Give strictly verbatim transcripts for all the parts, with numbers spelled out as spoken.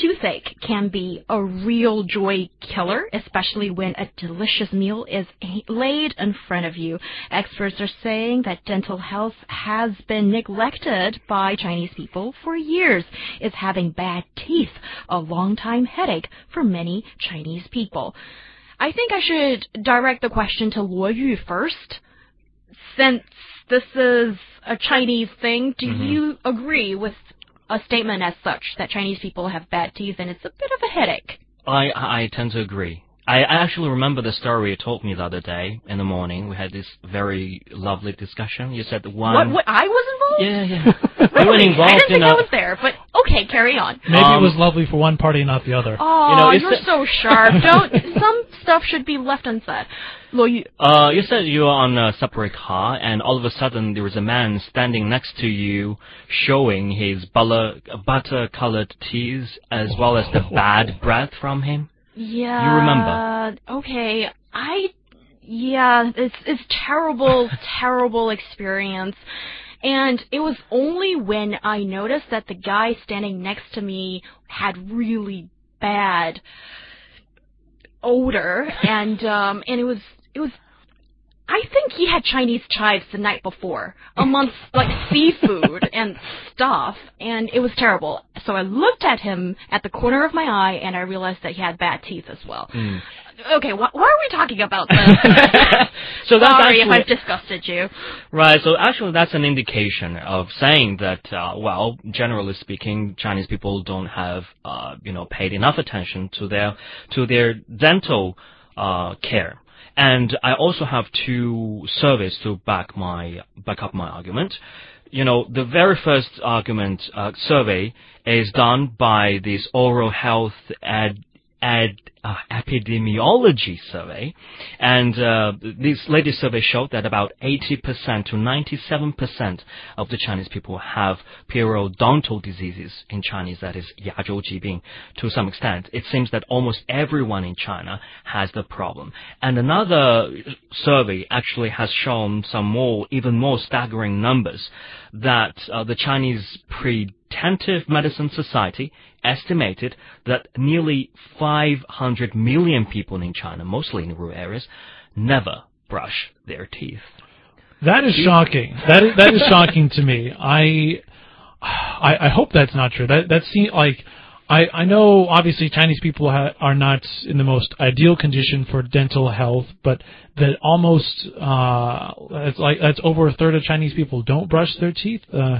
toothache can be a real joy killer, especially when a delicious meal is laid in front of you. Experts are saying that dental health has been neglected by Chinese people for years. Is having bad teeth a long-time headache for many Chinese people? I think I should direct the question to Luo Yu first. Since this is a Chinese thing, do mm-hmm. you agree with a statement as such, that Chinese people have bad teeth and it's a bit of a headache? I, I tend to agree. I, I actually remember the story you told me the other day in the morning. We had this very lovely discussion. You said one... What, what, I was involved? Yeah, yeah. We were involved I didn't think in a... I was there, but okay, carry on. Maybe um, it was lovely for one party, not the other. Oh, you know, you're so sharp. Don't, some stuff should be left unsaid. Luo Yu. Uh, you said you were on a separate car, and all of a sudden there was a man standing next to you, showing his butter, butter-colored teeth as well as the bad breath from him. Yeah. You remember? Okay. I, yeah, it's, it's terrible, terrible experience. And it was only when I noticed that the guy standing next to me had really bad odor, and, um, and it was, it was, I think he had Chinese chives the night before, amongst, like, seafood and stuff, and it was terrible. So I looked at him at the corner of my eye, and I realized that he had bad teeth as well. Mm. Okay, wh why are we talking about this? So that's Sorry actually, if I've disgusted you. Right, so actually that's an indication of saying that, uh, well, generally speaking, Chinese people don't have, uh, you know, paid enough attention to their, to their dental, uh, care. And I also have two surveys to back my back up my argument. You know, the very first argument uh, survey is done by this oral health ad, ad uh, epidemiology survey, and uh, this latest survey showed that about eighty percent to ninety-seven percent of the Chinese people have periodontal diseases. In Chinese, that is 牙周疾病 to some extent. It seems that almost everyone in China has the problem. And another survey actually has shown some more, even more staggering numbers, that uh, the Chinese Preventive Medicine Society estimated that nearly five hundred million people in China, mostly in rural areas, never brush their teeth. That is shocking. That is, that is shocking to me. I, I, I hope that's not true. That, that seems like, I, I know obviously Chinese people ha are not in the most ideal condition for dental health, but that almost, uh, it's like, that's over a third of Chinese people don't brush their teeth. Uh,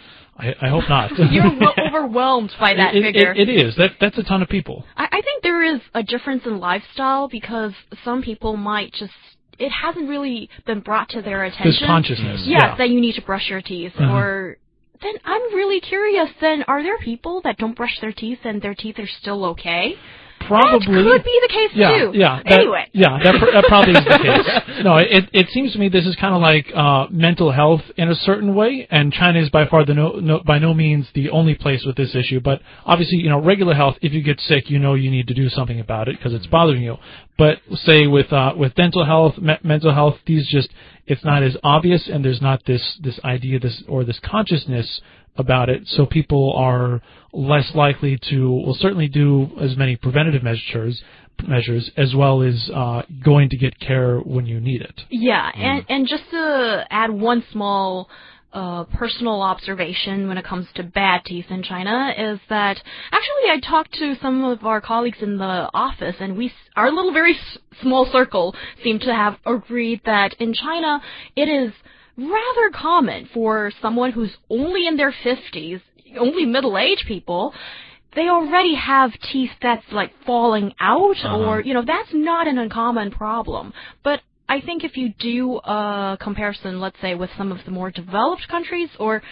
I, I hope not. You're overwhelmed by that it, figure. It, it is. That, that's a ton of people. I, I think there is a difference in lifestyle because some people might just, it hasn't really been brought to their attention. This consciousness. Yes, yeah. that you need to brush your teeth. Mm-hmm. Or then I'm really curious, then are there people that don't brush their teeth and their teeth are still okay? Probably. That could be the case yeah, too. Yeah. That, anyway. Yeah, that, that probably is the case. No, it it seems to me this is kind of like uh, mental health in a certain way, and China is by far the no, no by no means the only place with this issue. But obviously, you know, regular health. If you get sick, you know you need to do something about it because it's bothering you. But say with uh, with dental health, me mental health, these just it's not as obvious, and there's not this this idea this or this consciousness about it, so people are less likely to, will certainly do as many preventative measures, measures as well as uh, going to get care when you need it. Yeah, mm. and, and just to add one small uh, personal observation when it comes to bad teeth in China is that actually I talked to some of our colleagues in the office, and we, our little very s small circle seemed to have agreed that in China it is rather common for someone who's only in their fifties, only middle-aged people, they already have teeth that's like falling out, uh-huh. or, you know, that's not an uncommon problem. But I think if you do a comparison, let's say, with some of the more developed countries or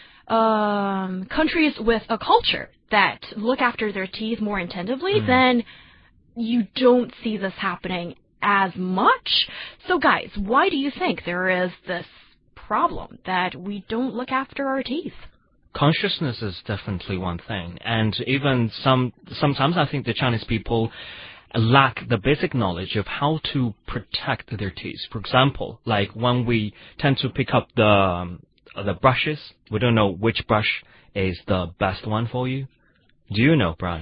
um, countries with a culture that look after their teeth more attentively, mm. then you don't see this happening as much. So, guys, why do you think there is this problem that we don't look after our teeth? Consciousness is definitely one thing, and even some sometimes I think the Chinese people lack the basic knowledge of how to protect their teeth. For example, like when we tend to pick up the um, the brushes, we don't know which brush is the best one for you. Do you know, Brian?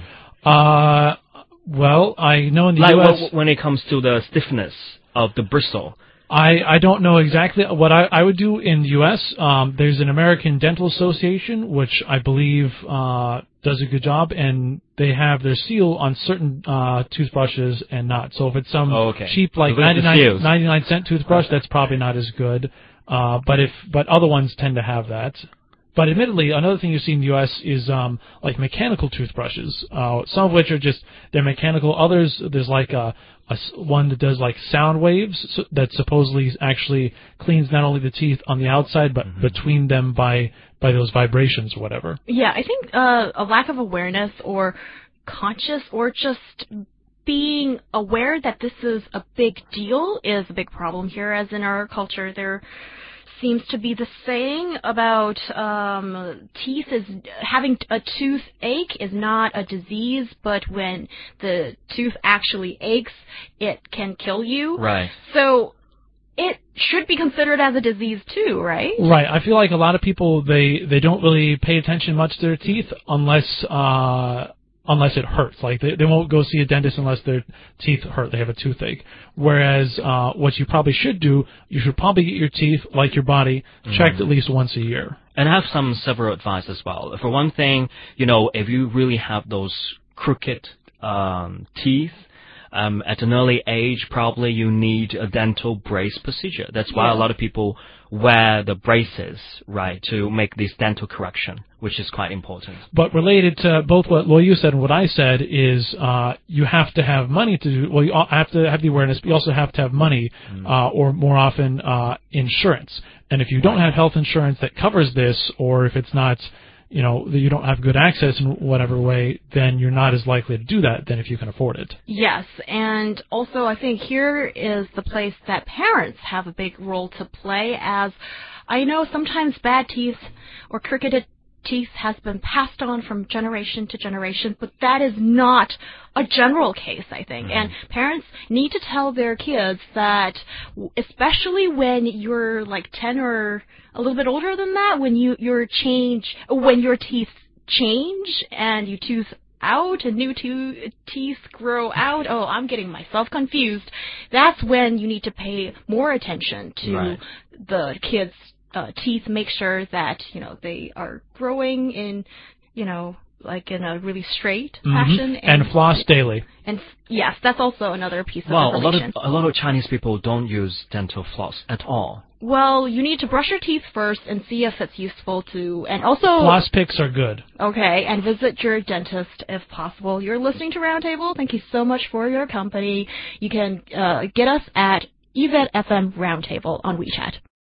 Uh, well, I know in the like U S w- when it comes to the stiffness of the bristle. I, I don't know exactly what I, I would do in the U S. Um, there's an American Dental Association, which I believe uh, does a good job, and they have their seal on certain uh, toothbrushes and not. So if it's some oh, okay. cheap, like so ninety-nine, ninety-nine cent toothbrush, that's probably not as good. Uh, but if but other ones tend to have that. But admittedly, another thing you see in the U S is um, like mechanical toothbrushes, uh, some of which are just, they're mechanical. Others, there's like a, a s- one that does like sound waves so that supposedly actually cleans not only the teeth on the outside, but mm-hmm. between them by, by those vibrations or whatever. Yeah, I think uh, a lack of awareness or conscious or just being aware that this is a big deal is a big problem here, as in our culture there seems to be the saying about um, teeth is having a toothache is not a disease, but when the tooth actually aches, it can kill you. Right. So it should be considered as a disease too, right? Right. I feel like a lot of people they they don't really pay attention much to their teeth unless. Uh, Unless it hurts. Like, they, they won't go see a dentist unless their teeth hurt. They have a toothache. Whereas, uh, what you probably should do, you should probably get your teeth, like your body, checked mm. at least once a year. And have some several advice as well. For one thing, you know, if you really have those crooked, um, teeth, um, at an early age, probably you need a dental brace procedure. That's why yeah. a lot of people wear the braces, right, to make this dental correction, which is quite important. But related to both what Luoyu said and what I said is uh, you have to have money to do, well, you have to have the awareness, but you also have to have money, mm. uh, or more often, uh, insurance. And if you don't have health insurance that covers this, or if it's not, you know, you don't have good access in whatever way, then you're not as likely to do that than if you can afford it. Yes, and also I think here is the place that parents have a big role to play, as I know sometimes bad teeth or crooked teeth has been passed on from generation to generation, but that is not a general case, I think. Mm-hmm. And parents need to tell their kids that, especially when you're like ten or a little bit older than that, when you your change, when your teeth change and you tooth out and new to- teeth grow out. Oh, I'm getting myself confused. That's when you need to pay more attention to right. the kids' Uh, teeth, make sure that, you know, they are growing in, you know, like in a really straight mm-hmm. fashion. And, and floss daily. And yes, that's also another piece of well, information. Well, a lot of a lot of Chinese people don't use dental floss at all. Well, you need to brush your teeth first and see if it's useful to, and also floss picks are good. Okay, and visit your dentist if possible. You're listening to Roundtable. Thank you so much for your company. You can uh, get us at E V E T F M Roundtable on WeChat.